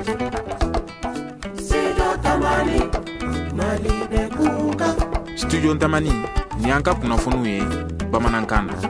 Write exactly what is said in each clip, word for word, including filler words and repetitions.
Studio Tamani ni an ka kunnafoniw ye bamanankan na.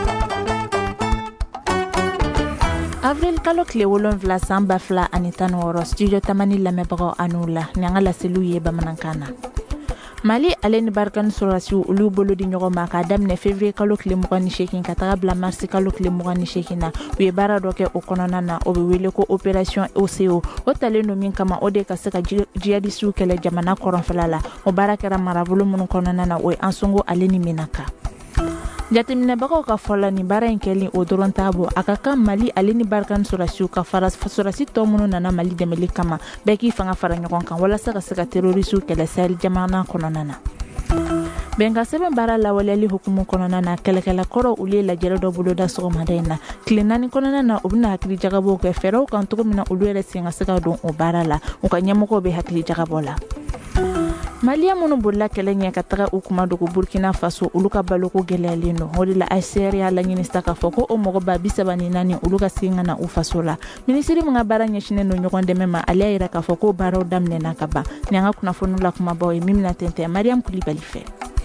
Avril kalo tile wolonwula san ba fila ani tan wɔɔrɔ Studio Tamani lamɛnbagaw an'u la ni an ka laseliw ye bamanankan na. Mali ale ni Barkan Sorasiw olu bolo di ɲɔgɔn ma k'a daminɛ février kalo tile mugan ni seegin ka taga bila mars kalo tile mugan ni seegin na u ye baara dɔ kɛ o kɔnɔna na o bɛ wele ko opération O C O o talen no min kama o de ka se ka jihadisiw kɛlɛ jamana kɔrɔnfɛla la o baara kɛra marabolo minnu kɔnɔna na o ye Ansongo ale ni Menaka. Jateminɛbagaw ka fɔla ni baara in kɛlen o dɔrɔn t'a bɔ a ka kan Mali ale ni Barkan Sorasiw ka fara Sorasi tɔ minnu nana Mali dɛmɛli kama bɛɛ k'i fanga fara ɲɔgɔn kan walasa ka se ka terrorisiw kɛlɛ Sahel jamana kɔnɔna na. Bɛnkan sɛbɛn baara lawaleyali hukumu kɔnɔna na kɛlɛkɛla kɔrɔ olu ye lajɛrɛ dɔ boloda sɔgɔmada in na tile naani kɔnɔna na u bɛna hakili jagabɔw kɛ fɛɛrɛw kan cogo min na olu yɛrɛ sen ka se ka don o baara la u ka ɲɛmɔgɔw bɛ hakili jagabɔ la. Maliya minnu bolila kɛlɛ ɲɛ ka taga u kuma dogo Burkina Faso olu ka baloko gɛlɛyalen don o de la A C R y'a laɲini sa k'a fɔ ko o mɔgɔ ba bi saba ni naani olu ka segin ka na u faso la. Minisiri min ka baara ɲɛsinnen don ɲɔgɔn dɛmɛ ma ale y'a jira k'a fɔ ko baaraw daminɛna ka ban ni an ka kunnafoniw la kumabaw ye min bɛna tɛntɛn Mariam Kulibali fɛ.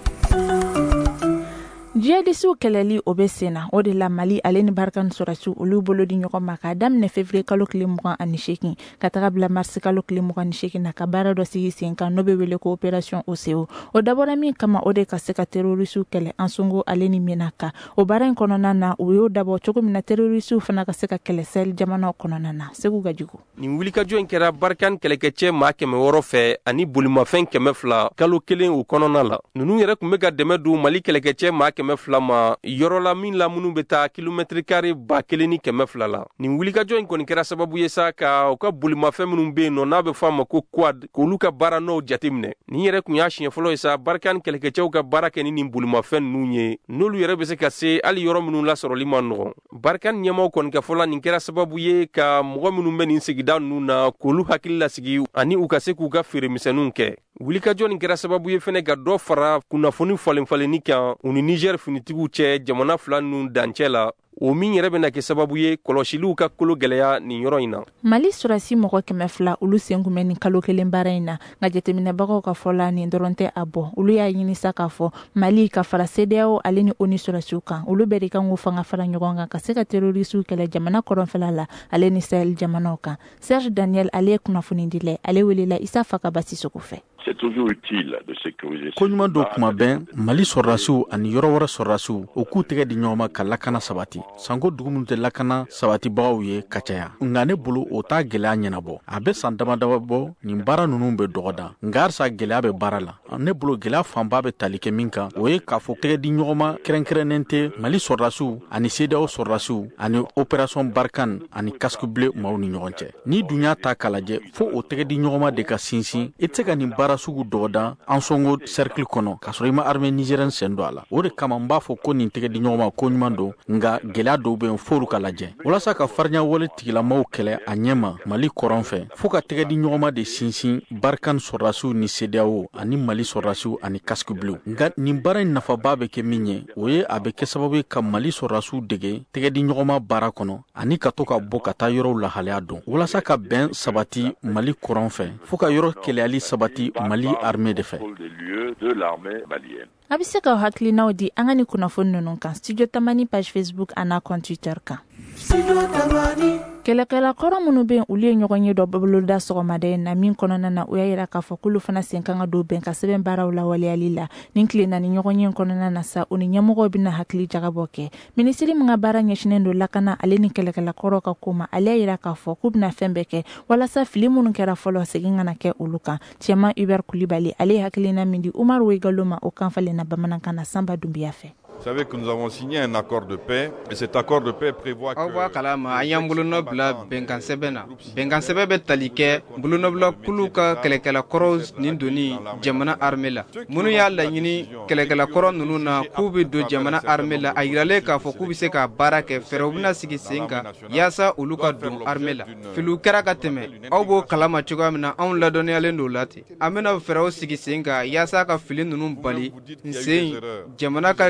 Jihadisiw kɛlɛli o bɛ sen na o de la Mali ale ni Barkan Sorasiw olu bolo di ɲɔgɔn ma k'a daminɛ février kalo tile mugan ani seegin ka taga bila mars kalo tile mugan ni seegin na ka baara dɔ sigi sen kan n'o bɛ wele ko opération O C O o dabɔra min kama o de ka se ka terrorisiw kɛlɛ Ansongo ale ni Menaka o baara in kɔnɔna na u y'o dabɔ cogo min na terrorisiw fana ka se ka kɛlɛ Sahel jamanaw kɔnɔna na Segu Gajugu. Nin wulikajɔ in kɛra Barkan kɛlɛkɛcɛ maa kɛmɛ wɔɔrɔ fɛ ani bolimafɛn kɛmɛ fila kalo kelen o kɔnɔna la ninnu yɛrɛ tun bɛ ka dɛmɛ don Mali kɛlɛkɛcɛ maa kɛmɛ fila ma yɔrɔ la min la minnu bɛ taa kilomɛtiri kare ba kelen ni kɛmɛ fila la. Nin wulikajɔ in kɔni kɛra sababu ye sa ka u ka bolimafɛn minnu bɛ yen nɔ n'a bɛ fɔ a ma ko quad k'olu ka baara n'o jateminɛ. Nin yɛrɛ tun y'a siɲɛ fɔlɔ ye sa Barkan kɛlɛkɛcɛw ka baara kɛ ni nin bolimafɛn ninnu ye n'olu yɛrɛ bɛ se ka se hali yɔrɔ minnu lasɔrɔli ma nɔgɔn. Barkan ɲɛmaaw kɔni ka fɔla nin kɛra sababu ye ka mɔgɔ minnu bɛ nin sigida ninnu na k'olu hakili lasigi ani u ka se k'u ka feeremisɛnninw kɛ. Wulikajɔ nin kɛra sababu ye fɛnɛ ka dɔ fara kunnafoni falen-falenni kan u ni Niger finitigiw cɛ jamana fila ninnu dancɛ la o min yɛrɛ bɛna kɛ sababu ye kɔlɔsiliw ka kolo gɛlɛya nin yɔrɔ in na. Mali Sorasi mɔgɔ kɛmɛ fila olu sen kun bɛ nin kalo kelen baara in na nka jateminɛbagaw ka fɔla nin dɔrɔn tɛ a bɔ olu y'a ɲini sa k'a fɔ Mali ka fara C D A O ale ni O N U Sorasiw kan olu bɛɛ de kan k'u fanga fara ɲɔgɔn kan ka se ka terrorisiw kɛlɛ jamana kɔrɔnfɛla la ale ni Sahel jamanaw kan. Serge Daniel ale ye kunnafoni dilɛ ale welela Isa Fakaba Sisoko fɛ. C'est toujours utile de sécuriser. Ko ɲuman dɔ kuma bɛn Mali sɔrɔdasiw ani yɔrɔ wɛrɛ sɔrɔdasiw o k'u tɛgɛ di ɲɔgɔn ma ka lakana sabati sanko dugu minnu tɛ lakana sabatibagaw ye ka caya nka ne bolo o t'a gɛlɛya ɲɛnabɔ a bɛ san damadama bɔ nin baara ninnu bɛ dɔgɔda nka halisa gɛlɛya bɛ baara la ne bolo gɛlɛya fanba bɛ tali kɛ min kan o ye k'a fɔ tɛgɛ di ɲɔgɔn ma kɛrɛnkɛrɛnnen tɛ Mali sɔrɔdasiw ani C D A O sɔrɔdasiw ani opération Barkan ani casque bleu maaw ni ɲɔgɔn cɛ ni dun y'a ta k'a lajɛ fo o tɛgɛ di ɲɔgɔn ma de ka sinsin i tɛ se ka nin baara sugu dɔgɔda Ansongo cercle kɔnɔ k'a sɔrɔ i ma armée nigérienne sen don a la o de kama n b'a fɔ ko nin tɛgɛ di ɲɔgɔn ma ko ɲuman don nka gɛlɛya dɔw bɛ yen f'olu ka lajɛ walasa ka farinya wale tigilamaw kɛlɛ a ɲɛma Mali kɔrɔn fɛ fo ka tɛgɛ di ɲɔgɔn ma de sinsin Barkan sɔrɔdasiw ni C D A O ani Mali sɔrɔdasiw ani casque bleu nka nin baara in nafaba bɛ kɛ min ye o ye a bɛ kɛ sababu ye ka Mali sɔrɔdasiw dege tɛgɛ di ɲɔgɔn ma baara kɔnɔ ani ka to ka bɔ ka taa yɔrɔw lahalaya dɔn walasa ka bɛn sabati Mali kɔrɔn fɛ fo ka yɔrɔ kɛlɛyali sabati Mali armée de fɛ. A bɛ se ka hakilinaw di an ka ni kunnafoni ninnu kan Studio Tamani page Facebook ana compte Twitter kan. Kɛlɛkɛla kɔrɔ minnu bɛ yen olu ye ɲɔgɔn ye dɔ boloda sɔgɔmada in na min kɔnɔna na u y'a jira k'a fɔ k'olu fana sen kan ka don bɛn ka sɛbɛn baaraw lawaleyali la nin tile naani ɲɔgɔn ye kɔnɔna na sa u ni ɲɛmɔgɔw bɛna hakili jagabɔ kɛ minisiri min ka baara ɲɛsinnen don lakana ale ni kɛlɛkɛla kɔrɔ ka ko ma ale y'a jira k'a fɔ k'u bɛna fɛn bɛɛ kɛ walasa fili minnu kɛra fɔlɔ segin kana kɛ olu kan cɛman Hubert Kulibali ale ye hakilina min di Umar Wegalo ma o kan falen na bamanankan na Samba Dumbiya fɛ. Vous savez que nous avons signé un accord de paix et cet accord de paix prévoit que Awa kalama ayam buluno bla benkan sebena benkan sebebe talike buluno bla kuluka kelekela koros nindoni jamana armela munu ya la yini kelekela koron nunu na kubi do jamana armela ayirale ka fo kubi se ka barake ferobuna sigi senga yasa uluka do armela filu kera ka teme awbo kalama chugamina on la donné alendo lati amena fero sigi senga yasa ka filin nunu bali nsen jamana ka geleya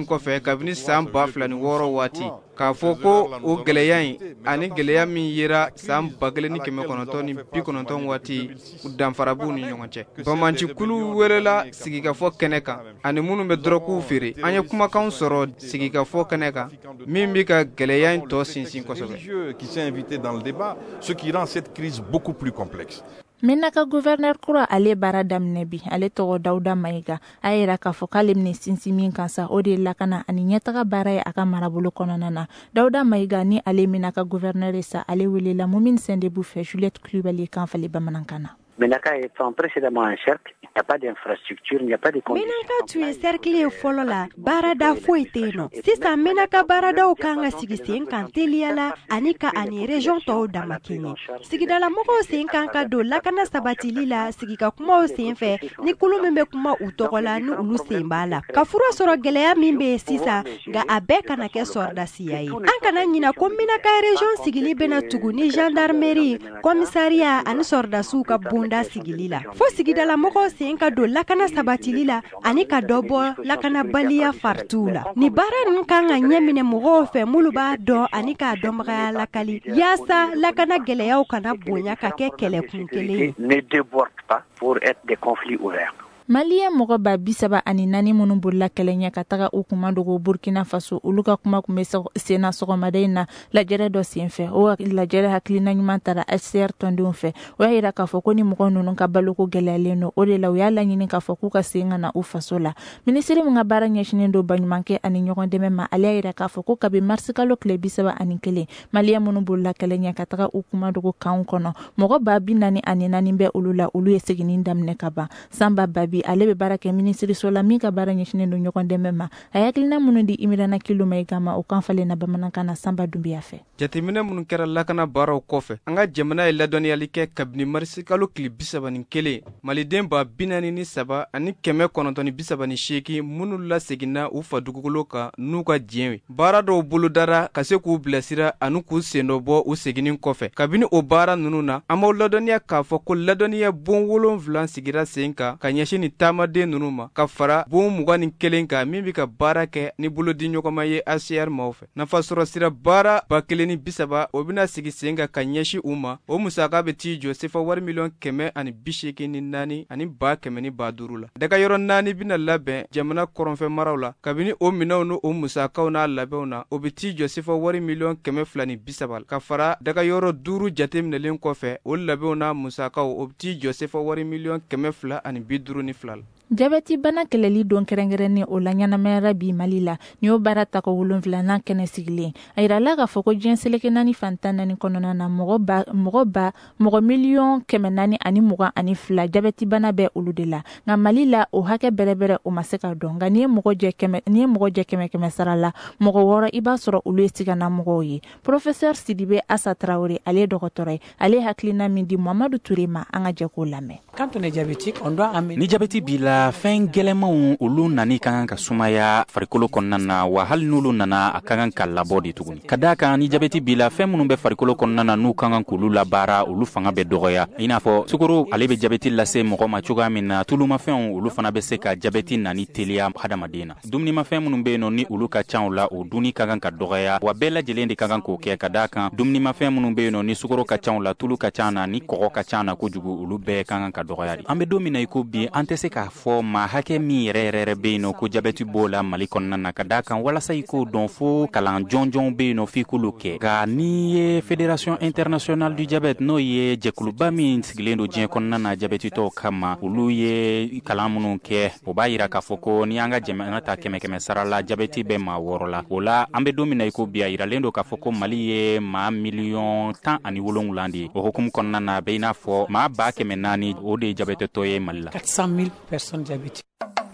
gɛlɛyalen kɔfɛ kabini san ba fila ni wɔɔrɔ waati k'a fɔ ko o gɛlɛya in ani gɛlɛya min yera san ba kelen ni kɛmɛ kɔnɔntɔn ni bi kɔnɔntɔn waati danfara b'u ni ɲɔgɔn cɛ. Bamancikulu welela sigikafɔ kɛnɛ kan ani minnu bɛ dɔrɔkuw feere an ye kumakanw sɔrɔ sigikafɔ kɛnɛ kan min bɛ ka gɛlɛya in tɔ sinsin kosɛbɛ. Qui s'est invité dans le débat, ce qui rend cette crise beaucoup plus complexe. Menaka gouverneur kura ale bara daminɛ bi ale tɔgɔ Dawuda Mayiga a yira k'a fɔ k'ale bɛna sinsin min kan sa o de lakana ani ɲɛtaga baara ye a ka marabolo kɔnɔna na. Dawuda Mayiga ni ale Menaka gouverneur ye sa ale welela Mumini Sendebu fɛ Juliette Kulibali kan fali bamanankan na. Menaka étant précédemment un cercle, il n'y a pas d'infrastructure, il n'y a pas de conditions. Menaka tu es cercle folo la barada foyi te no. Sisan Menaka barada o kan ka sigi sen kan teliya la ani ka ani région tɔw dama kɛɲɛ. Sigidala mɔgɔw sen kan ka don lakana sabatili la sigi ka kumaw sen fɛ ni kulu min bɛ kuma u tɔgɔ la ni olu sen b'a la. Ka fura sɔrɔ gɛlɛya min bɛ sisan nka a bɛɛ kana kɛ sɔrdasiya ye. An kana ɲina ko Menaka région sigili bɛna tugu ni gendarmerie, commissariat ani sɔrdasiw ka bunda sigili la. Fo sigidala mɔgɔw sen ka don lakana sabatili la ani ka dɔ bɔ lakana baliya fartu la. Ni baara ninnu kan ka ɲɛminɛ mɔgɔw fɛ mulu b'a dɔn ani k'a dɔnbagaya lakali yaasa lakana gɛlɛyaw kana bonya ka kɛ kɛlɛkun kelen ye. Ne déborde pas pour être des conflits ouverts. Malien mɔgɔ ba bisaba ani nani minnu bolila kɛlɛ ɲɛ ka taga u kuma dogo Burkina Faso olu ka kuma kun bɛ senna sɔgɔmada in na lajɛrɛ dɔ senfɛ o lajɛrɛ hakilina ɲuman tara H C R tɔndenw fɛ o y'a yira k'a fɔ ko ni mɔgɔ ninnu ka baloko gɛlɛyalen don o de la u y'a laɲini k'a fɔ k'u ka sen ka na u faso la. Minisiri min ka baara ɲɛsinen don baɲumankɛ ani ɲɔgɔn dɛmɛ ma ale y'a yira k'a fɔ ko kabi marisi kalo tile bisaba ani kelen Malien minnu bolila kɛlɛ ɲɛ ka taga u kuma dogo kanw kɔnɔ mɔgɔ ba bi naani ani naani bɛ olu la olu ye seginni daminɛ ka ban Samba Babi ale bɛ baara kɛ minisiri sola min ka baara ɲɛsinen don ɲɔgɔn dɛmɛ ma a hakilina minnu di Imirana Kilo Mayiga ma o kan falen na bamanankan na Samba Dumbiya fɛ. Jateminɛ minnu kɛra lakana baaraw kɔfɛ an ka jamana ye ladɔnniyali kɛ kabini marisi kalo tile bisaba ni kelen maliden ba bi naani ni saba ani kɛmɛ kɔnɔntɔn ni bisaba ni seegin minnu laseginna u fa dugukolo kan n'u ka diɲɛ ye. Baara dɔw bolodara ka se k'u bilasira ani k'u sen dɔ bɔ u seginni kɔfɛ kabini o baara ninnu na an b'aw ladɔnniya k'a fɔ ko ladɔnniya bon wolonwula sigira sen kan ka ɲɛsin ni taamaden ninnu ma ka fara bon mugan ni kelen kan min bɛ ka baara kɛ ni bolodi ɲɔgɔnma ye H C R maaw fɛ. Nafasɔrɔ sira baara ba kelen ni bisaba o bɛna sigi sen kan ka ɲɛsin u ma o musaka bɛ t'i jɔ sefa wari miliyɔn kɛmɛ ani bi seegin ni naani ani ba kɛmɛ ni ba duuru la. Daga yɔrɔ naani bɛna labɛn jamana kɔrɔnfɛ maraw la kabini o minɛnw ni o musakaw n'a labɛnw na o bɛ t'i jɔ sefa wari miliyɔn kɛmɛ fila ni bisaba la ka fara daga yɔrɔ duuru jateminɛlen kɔfɛ o labɛnw n'a musakaw o bɛ t'i jɔ sefa wari miliyɔn kɛmɛ fila ani bi duuru ni fila la. Jabɛti bana kɛlɛli don kɛrɛnkɛrɛnnen o la ɲɛnamayara bi Mali la ni o baara ta ko wolonfilanan kɛnɛ sigilen a yirala k'a fɔ ko diɲɛ seleke naani fantan naani kɔnɔna na mɔgɔ ba mɔgɔ ba mɔgɔ miliyɔn kɛmɛ naani ani mugan ani fila jabɛti bana bɛ olu de la nka Mali la o hakɛ bɛrɛbɛrɛ o ma se ka dɔn nka n'i ye mɔgɔ jɛ kɛmɛ n'i ye mɔgɔ jɛ kɛmɛ kɛmɛ sara la mɔgɔ wɔɔrɔ i b'a sɔrɔ olu ye sigana mɔgɔw ye. Professeur Sidibe Assa Traoré ale ye dɔgɔtɔrɔ ye ale hakilina min di Mamadu Touré ma an ka jɛ k'o lamɛn. Quand on est diabétique, on doit amener ni jabɛti b'i la fɛn gɛlɛmanw olu nani ka kan ka sumaya farikolo kɔnɔna na wa hali n'olu nana a ka kan ka labɔ de tuguni ka daa kan ni jabɛti b'i la fɛn minnu bɛ farikolo kɔnɔna na n'u ka kan k'olu labaara olu fanga bɛ dɔgɔya i n'a fɔ sukaro ale bɛ jabɛti lase mɔgɔ ma cogoya min na tulumafɛnw olu fana bɛ se ka jabɛti nani teliya hadamaden na dumunimafɛn minnu bɛ yen nɔ ni olu ka can o la o dunni ka kan ka dɔgɔya wa bɛɛ lajɛlen de ka kan k'o kɛ ka daa kan dumunimafɛn minnu bɛ yen nɔ ni sukaro ka can o la tulu ka can na ni kɔgɔ ka can na kojugu olu bɛɛ ka kan ka dɔgɔya de an bɛ don min na i ko bi an tɛ se k'a fɔ maa hakɛ min yɛrɛ yɛrɛ bɛ yen nɔ ko jabɛti b'o la Mali kɔnɔna na ka daa kan walasa i k'o dɔn fo kalan jɔnjɔn bɛ yen nɔ f'i k'olu kɛ nka n'i ye Fédération internationale du diabète n'o ye jɛkuluba min sigilen don diɲɛ kɔnɔna na jabɛtitɔw kama olu ye kalan minnu kɛ o b'a yira k'a fɔ ko ni an ka jamana ta kɛmɛ kɛmɛ sara la jabɛti bɛ maa wɔɔrɔ la o la an bɛ don min na i ko bi a yiralen don k'a fɔ ko Mali ye maa miliyɔn tan ani wolonwula de ye o hukumu kɔnɔna na a bɛ i n'a fɔ maa ba kɛmɛ naani o de ye jabɛtitɔ ye Mali la. quatre cent mille personnes diabétiques.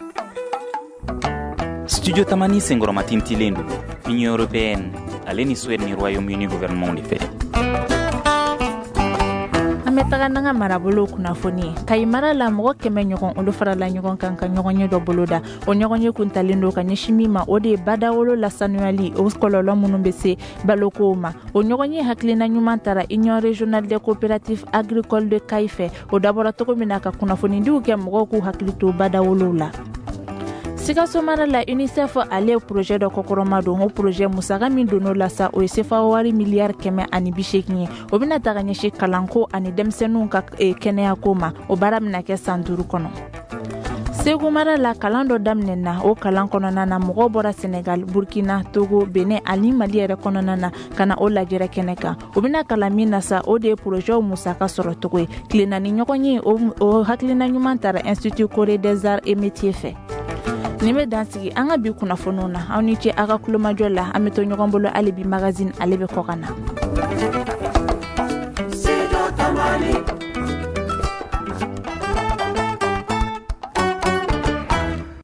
Studio Tamani senkɔrɔma tintilen don Union européenne ale ni Suède ni Royaume-Uni gouvernement de fɛ. An bɛ taga n'an ka marabolo kunnafoni Kayi mara la mɔgɔ kɛmɛ ɲɔgɔn olu farala ɲɔgɔn kan ka ɲɔgɔnye dɔ boloda o ɲɔgɔnye kuntalen don ka ɲɛsin min ma o de ye badawolo lasanuyali o kɔlɔlɔ minnu bɛ se balokow ma o ɲɔgɔnye hakilina ɲuman tara Union régionale des coopératives agricoles de Kayi fɛ o dabɔra cogo min na ka kunnafonidiw kɛ mɔgɔw k'u hakili to badawolow la. Sikaso mara la UNICEF ale projet de kokoroma do o projet musaka min dono la sa o sefa wari milliard keme ani bishekinye o bina taganya shi kalanko ani demsenu ka e, kenya koma o bara mina ke sanduru kono. Segu mara la kalando damnena o kalan konona na mogo bora Senegal, Burkina, Togo, Benin ani Mali yɛrɛ kɔnɔna na kana o lajɛrɛ kɛnɛ kan o bina kalamin na sa o de projet musaka sɔrɔ togo ye tile naani ɲɔgɔn ye o, o hakilina ɲuman tara Institut Corée des Arts et Métiers fɛ. Ni bɛ dansigi an ka bi kunnafoniw na aw ni ce a ka kulomajɔ la an bɛ to ɲɔgɔn bolo ale bi magazine ale bɛ kɔ ka na.